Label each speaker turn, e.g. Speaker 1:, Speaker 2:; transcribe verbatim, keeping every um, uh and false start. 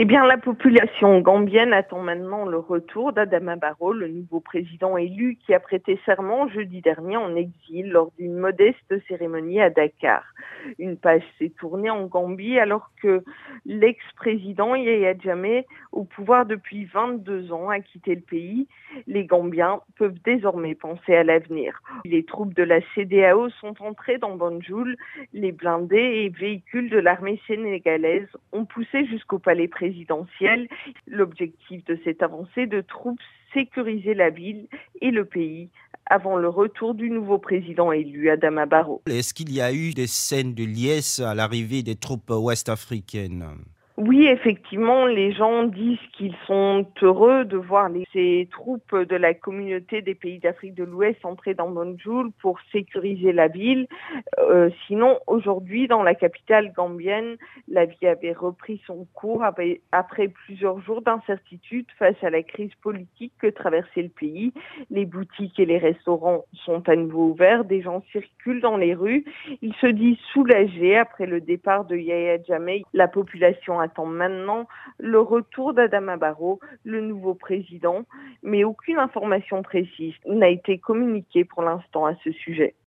Speaker 1: Eh bien, la population gambienne attend maintenant le retour d'Adama Barrow, le nouveau président élu qui a prêté serment jeudi dernier en exil lors d'une modeste cérémonie à Dakar. Une page s'est tournée en Gambie alors que l'ex-président Yahya Jammeh, au pouvoir depuis vingt-deux ans, a quitté le pays. Les Gambiens peuvent désormais penser à l'avenir. Les troupes de la C D A O sont entrées dans Banjul. Les blindés et véhicules de l'armée sénégalaise ont poussé jusqu'au palais présidentiel. L'objectif de cette avancée de troupes, sécuriser la ville et le pays avant le retour du nouveau président élu, Adama Barrow.
Speaker 2: Est-ce qu'il y a eu des scènes de liesse à l'arrivée des troupes ouest-africaines?
Speaker 1: Oui, effectivement, les gens disent qu'ils sont heureux de voir les, ces troupes de la communauté des pays d'Afrique de l'Ouest entrer dans Banjul pour sécuriser la ville. Euh, sinon, aujourd'hui, dans la capitale gambienne, la vie avait repris son cours après, après plusieurs jours d'incertitude face à la crise politique que traversait le pays. Les boutiques et les restaurants sont à nouveau ouverts, des gens circulent dans les rues. Ils se disent soulagés après le départ de Yahya Jammeh. La population attend maintenant le retour d'Adama Barrow, le nouveau président, mais aucune information précise n'a été communiquée pour l'instant à ce sujet.